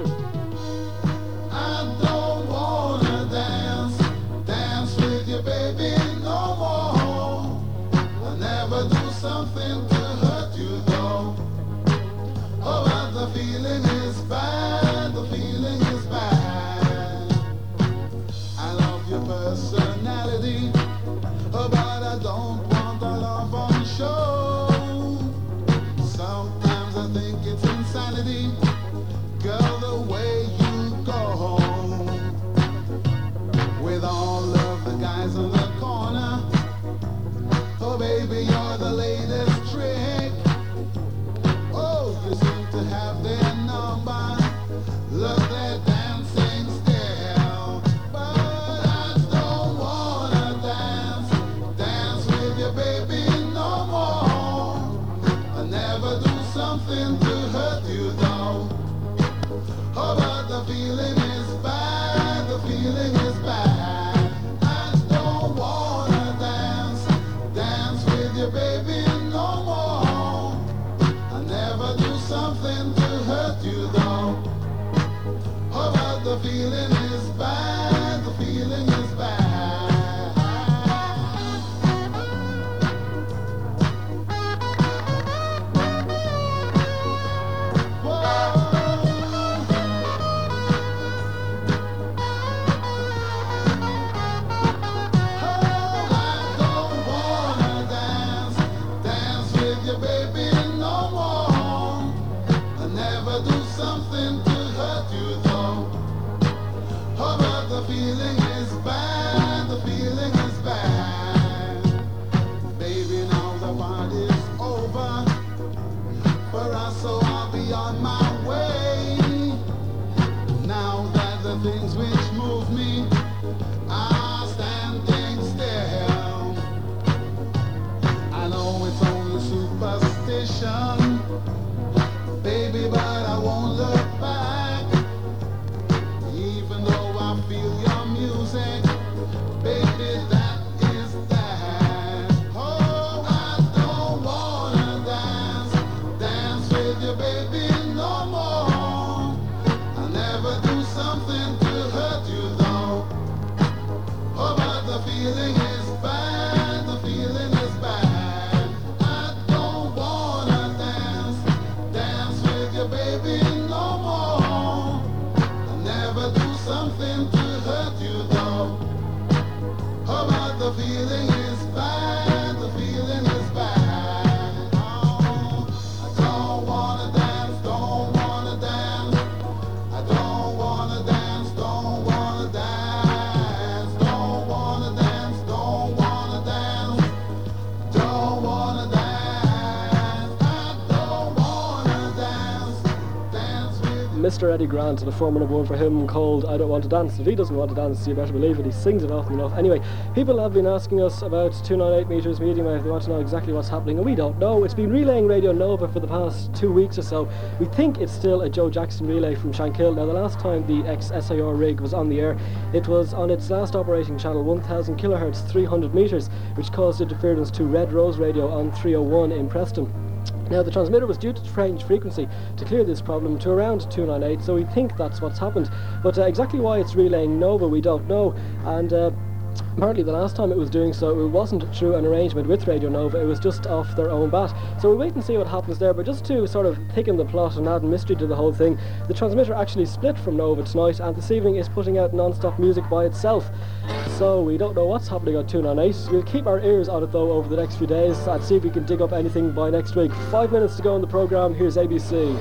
Speaker 8: I don't wanna dance, dance with you, baby, no more. I'll never do something to hurt you, though. Oh, but the feeling is bad, the feeling is bad. I love your personality, oh, but I don't want a love on show. Sometimes I think it's insanity. Girl, the way you go home with all of the guys on the corner. Oh, baby, you're the latest trick. Oh, you seem to have their number. Love their dancing still. But I don't wanna dance, dance with you, baby, no more. I never do something to hurt you, though. Oh, but the feeling is bad, the feeling is bad. I don't wanna dance, dance with you, baby, no more. I never do something to hurt you, though. Oh, but the feeling is bad, the feeling is bad. Things which move me are standing still. I know it's only superstition, baby, but I won't look back. Even though I feel your music, baby, that is that. Oh, I don't wanna dance, dance with you, baby, no more. I'll never do something to hurt you, though. Oh, but the feeling is bad, the feeling is bad. I don't wanna dance, dance with you, baby, no more. I'll never do something to hurt you, though. Oh, but the feeling is bad, the feeling is bad. Oh, I don't wanna dance, don't wanna dance. I don't wanna dance, don't wanna dance, don't wanna dance, don't wanna dance, don't wanna dance, I don't wanna dance, dance with
Speaker 1: Mister Eddie Grant, and a former number one for him called I Don't Want to Dance. If he doesn't want to dance, you better believe it, he sings it often enough. Anyway, people have been asking us about two ninety-eight metres medium wave. They want to know exactly what's happening, and we don't know. It's been relaying Radio Nova for the past two weeks or so. We think it's still a Joe Jackson relay from Shankill. Now, the last time the ex-S A R rig was on the air, it was on its last operating channel, one thousand kilohertz, three hundred metres, which caused interference to Red Rose Radio on three oh one in Preston. Now, the transmitter was due to change frequency to clear this problem to around two ninety-eight, so we think that's what's happened. But uh, exactly why it's relaying Nova, we don't know. And uh, apparently the last time it was doing so, it wasn't through an arrangement with Radio Nova, it was just off their own bat. So we'll wait and see what happens there, but just to sort of thicken the plot and add mystery to the whole thing, the transmitter actually split from Nova tonight, and this evening is putting out non-stop music by itself. So we don't know what's happening on two ninety-eight. We'll keep our ears on it though over the next few days and see if we can dig up anything by next week. Five minutes to go in the programme, here's A B C.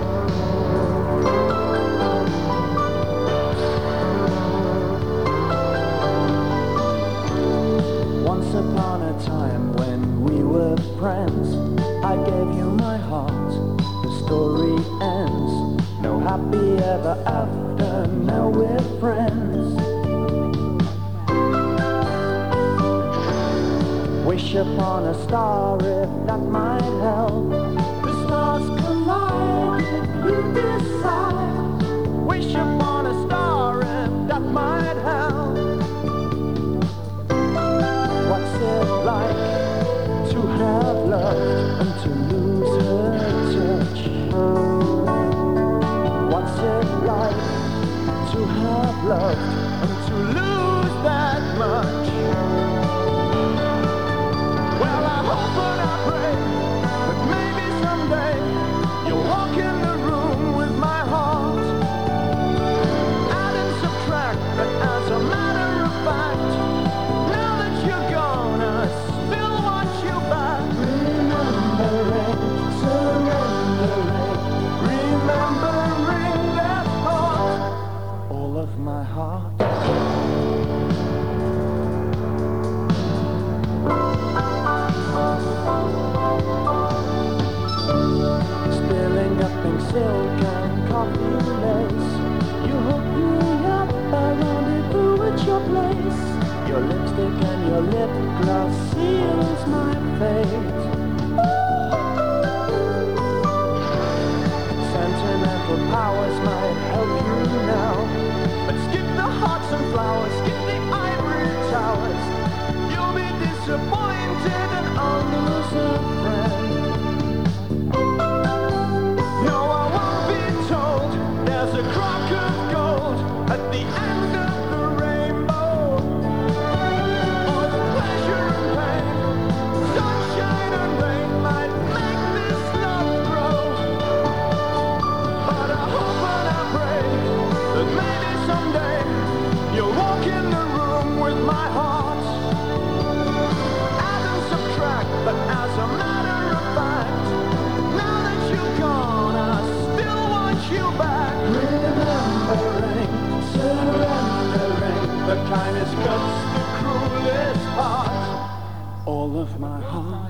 Speaker 8: Once upon a time when we were friends, I gave you my heart, the story ends. No happy ever after, now we're friends. Wish upon a star if that might help. The stars collide if you decide. Wish upon a star if that might help. What's it like to have loved and to lose her touch? What's it like to have loved and to lose that much? Well, I hope and I pray that maybe someday you'll walk in the room with my heart. Add and subtract, but as a matter of fact, now that you're gone, I still want you back. Remembering, surrendering, remembering that thought, all of my heart. Spilling up pink silk and coffee lace, you hook me up, I rendezvous at your place. Your lipstick and your lip gloss seals my fate. Sentimental powers might help you now, but skip the hearts and flowers, skip the ivory towers. You'll be disappointed and I'll lose a friend. No, I won't be told there's a crock of gold at the end of the rainbow. Or the pleasure and pain, sunshine and rain might make this love grow. But I hope and I pray that maybe someday you'll walk in the room with my heart. Add and subtract, but as a matter of fact, now that you're gone, I still want you back. Remembering, surrendering, the kindest guts, the cruelest heart, all of my heart.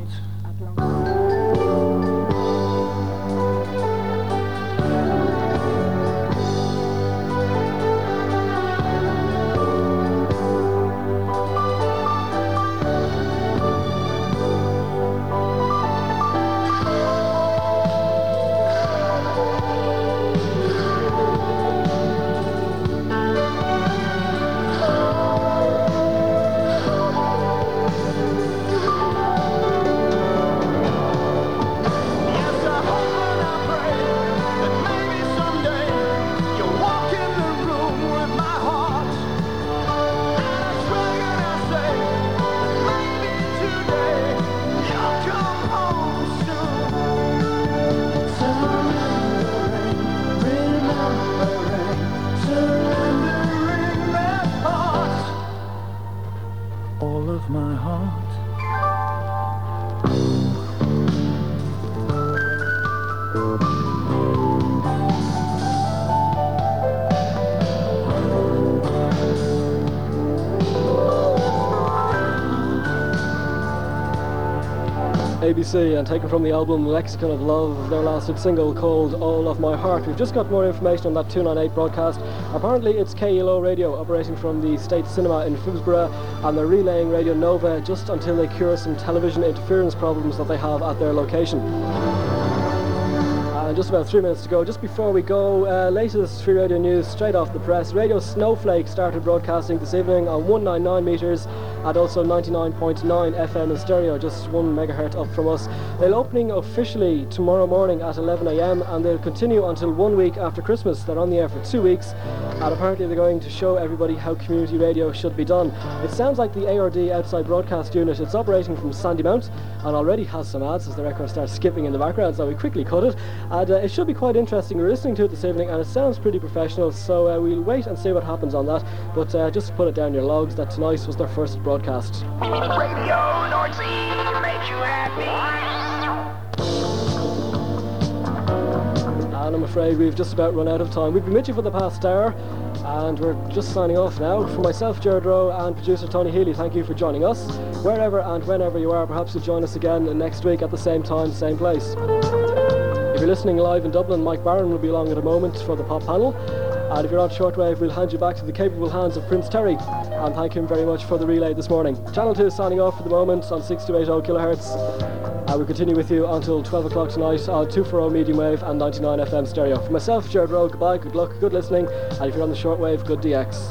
Speaker 1: A B C, and taken from the album Lexicon of Love, their last hit single called All of My Heart. We've just got more information on that two ninety-eight broadcast. Apparently it's K E L O Radio operating from the State Cinema in Phibsborough, and they're relaying Radio Nova just until they cure some television interference problems that they have at their location. And just about three minutes to go. Just before we go, uh, latest Free Radio news straight off the press. Radio Snowflake started broadcasting this evening on one ninety-nine metres and also ninety-nine point nine F M in stereo, just one megahertz up from us. They'll opening officially tomorrow morning at eleven a m and they'll continue until one week after Christmas. They're on the air for two weeks, and apparently they're going to show everybody how community radio should be done. It sounds like the A R D outside broadcast unit, it's operating from Sandymount and already has some ads as the record starts skipping in the background, so we quickly cut it. And uh, it should be quite interesting. We're listening to it this evening and it sounds pretty professional, so uh, we'll wait and see what happens on that. But uh, just to put it down your logs that tonight was their first broadcast.
Speaker 12: Radio North Sea makes you happy.
Speaker 1: And I'm afraid we've just about run out of time. We've been with you for the past hour and we're just signing off now. For myself, Gerard Rowe, and producer Tony Healy, thank you for joining us. Wherever and whenever you are, perhaps you'll join us again next week at the same time, same place. If you're listening live in Dublin, Mike Barron will be along in a moment for the pop panel. And if you're on shortwave, we'll hand you back to the capable hands of Prince Terry. And thank him very much for the relay this morning. Channel two is signing off for the moment on six two eight zero kilohertz. I will continue with you until twelve o'clock tonight on two forty medium wave and ninety-nine F M stereo. For myself, Gerard Rowe, goodbye, good luck, good listening, and if you're on the shortwave, good D X.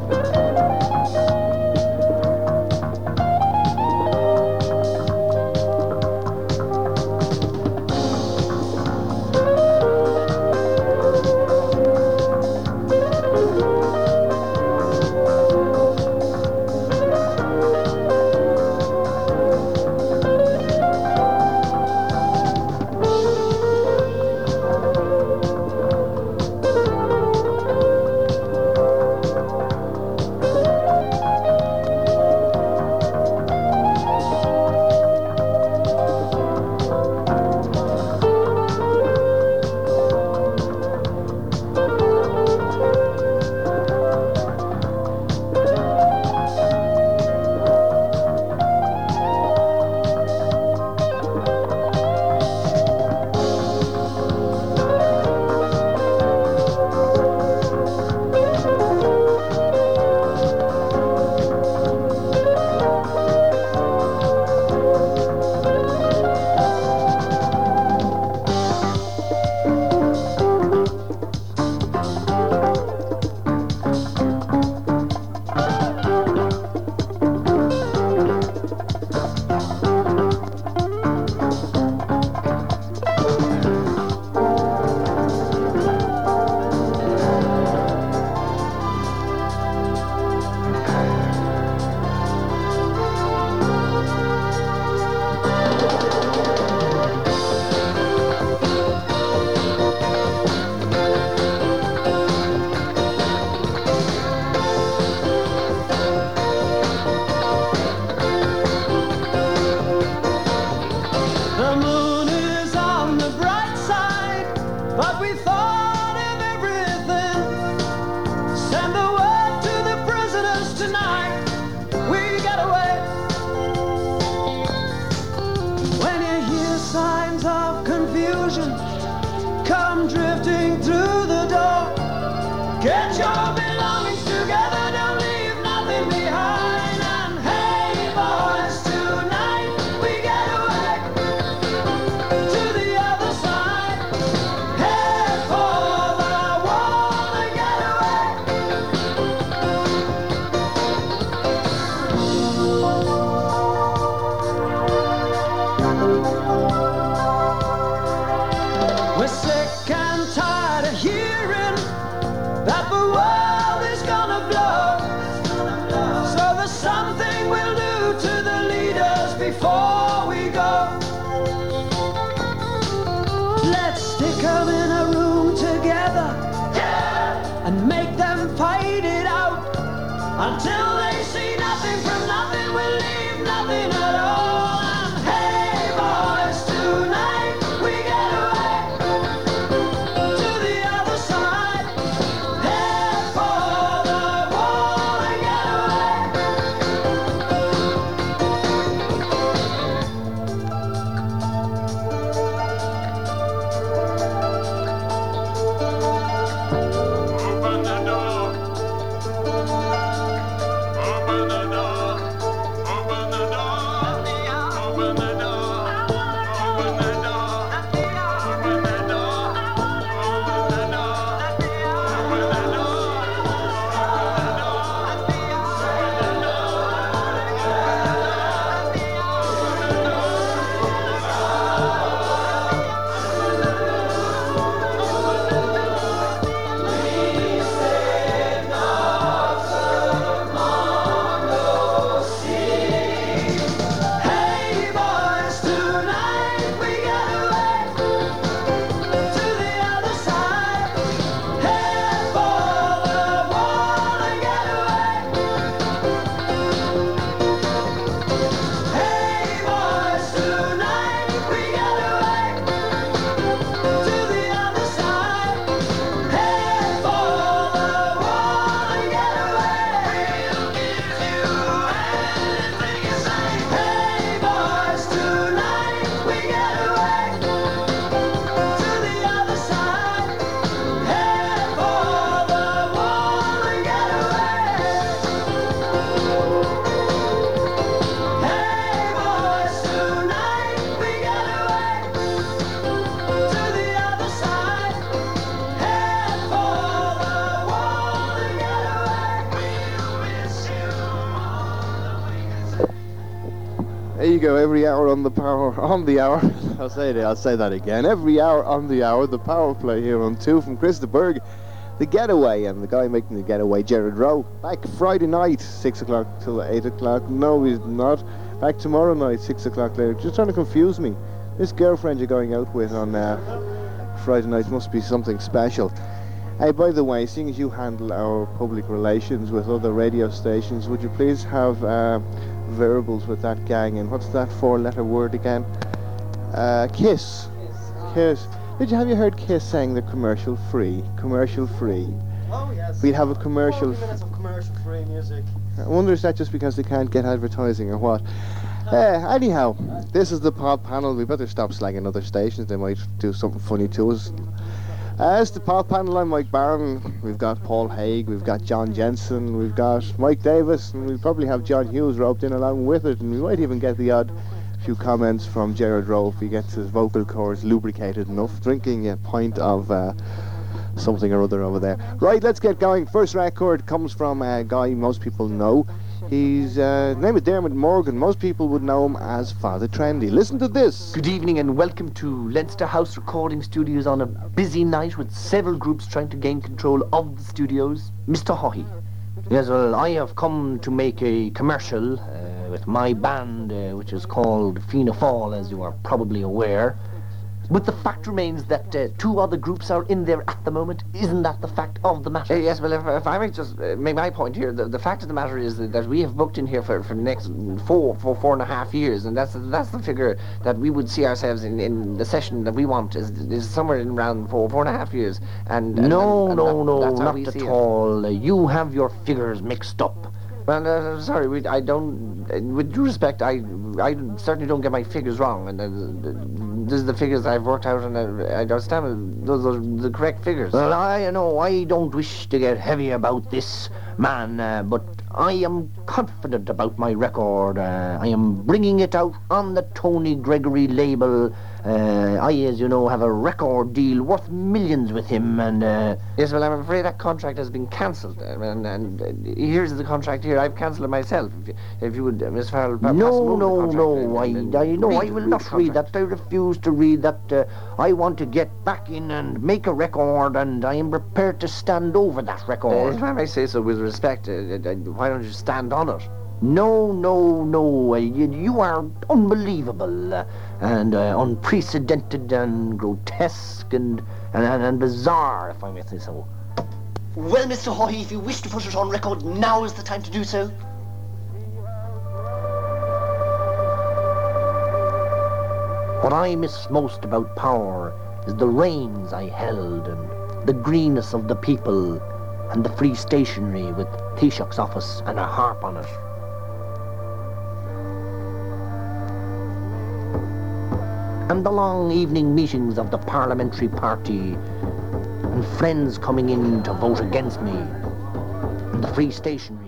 Speaker 8: Come drifting through the door. Get your belongings together, don't leave nothing behind. And hey boys, tonight we get away to the other side. Head for the wall and get away. We're sick and tired
Speaker 15: Amigo, every hour on the power, on the hour, I'll say it, I'll say that again, every hour on the hour, the power play here on two from Christaberg, the getaway, and the guy making the getaway, Jared Rowe, back Friday night, six o'clock till eight o'clock, no he's not, back tomorrow night, six o'clock later, just trying to confuse me. This girlfriend you're going out with on uh, Friday night must be something special. Hey, by the way, seeing as you handle our public relations with other radio stations, would you please have uh, verbals with that gang, and what's that four-letter word again? Uh, Kiss. Kiss. Did you have you heard Kiss saying they're commercial free? Commercial free.
Speaker 16: Oh yes.
Speaker 15: We'd have a commercial.
Speaker 16: forty minutes of commercial free music.
Speaker 15: I wonder is that just because they can't get advertising or what? Uh, anyhow, this is the pod panel. We better stop slagging other stations. They might do something funny to us. Uh, it's the pod panel. I'm Mike Barron. We've got Paul Haig. We've got John Jensen. We've got Mike Davis. And we'll probably have John Hughes roped in along with it. And we might even get the odd few comments from Jared Rowe if he gets his vocal cords lubricated enough, drinking a pint of uh, something or other over there. Right, let's get going. First record comes from a guy most people know. His uh, name is Dermot Morgan. Most people would know him as Father Trendy. Listen to this.
Speaker 17: Good evening and welcome to Leinster House Recording Studios on a busy night with several groups trying to gain control of the studios. Mister Haughey. Yes, well, I have come to make a commercial uh, with my band, uh, which is called Fianna Fáil, as you are probably aware. But the fact remains that uh, two other groups are in there at the moment. Isn't that the fact of the matter?
Speaker 18: Uh, yes, well, if, if I may just uh, make my point here, the, the fact of the matter is that, that we have booked in here for, for the next four, four, four and a half years, and that's that's the figure that we would see ourselves in, in the session that we want is, is somewhere in around four, four and a half years. And, and
Speaker 17: no,
Speaker 18: and, and
Speaker 17: no,
Speaker 18: that,
Speaker 17: no,
Speaker 18: that's how
Speaker 17: not
Speaker 18: we
Speaker 17: at
Speaker 18: see it.
Speaker 17: all. Uh, you have your figures mixed up.
Speaker 18: Well, uh, sorry, we, I don't, uh, with due respect, I, I certainly don't get my figures wrong, and uh, this is the figures I've worked out, and uh, I understand those are the correct figures.
Speaker 17: Well, I know I don't wish to get heavy about this, man, uh, but I am confident about my record. Uh, I am bringing it out on the Tony Gregory label. Uh, I, as you know, have a record deal worth millions with him, and... Uh,
Speaker 18: yes, well, I'm afraid that contract has been cancelled, uh, and, and uh, here's the contract here. I've cancelled it myself. If you, if you would, uh, Miss Farrell, perhaps
Speaker 17: No,
Speaker 18: move
Speaker 17: no,
Speaker 18: the
Speaker 17: no, I,
Speaker 18: and, and
Speaker 17: I, no,
Speaker 18: read,
Speaker 17: I will
Speaker 18: read
Speaker 17: not
Speaker 18: the
Speaker 17: read
Speaker 18: contract.
Speaker 17: that. I refuse to read that. Uh, I want to get back in and make a record, and I am prepared to stand over that record.
Speaker 18: Uh, if I may say so with respect, uh, uh, why don't you stand on it?
Speaker 17: No, no, no, uh, you, you are unbelievable uh, and uh, unprecedented and grotesque and, and, and, and bizarre, if I may say so.
Speaker 19: Well, Mister Haughey, if you wish to put it on record, now is the time to do so.
Speaker 17: What I miss most about power is the reins I held and the greenness of the people and the free stationery with Taoiseach's office and a harp on it. And the long evening meetings of the parliamentary party, and friends coming in to vote against me, and the free stationery.